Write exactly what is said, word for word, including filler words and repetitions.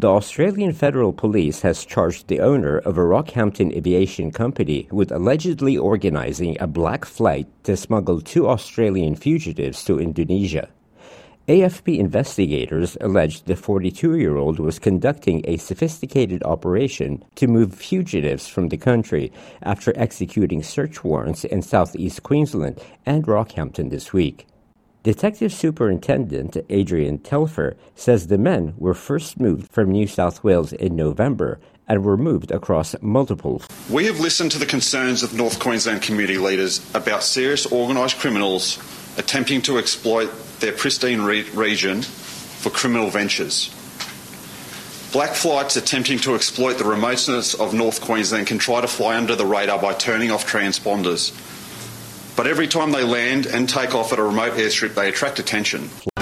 The Australian Federal Police has charged the owner of a Rockhampton aviation company with allegedly organizing a black flight to smuggle two Australian fugitives to Indonesia. A F P investigators alleged the forty-two-year-old was conducting a sophisticated operation to move fugitives from the country after executing search warrants in southeast Queensland and Rockhampton this week. Detective Superintendent Adrian Telfer says the men were first moved from New South Wales in November and were moved across multiple. We have listened to the concerns of North Queensland community leaders about serious organised criminals attempting to exploit their pristine re- region for criminal ventures. Black flights attempting to exploit the remoteness of North Queensland can try to fly under the radar by turning off transponders. But every time they land and take off at a remote airstrip, they attract attention.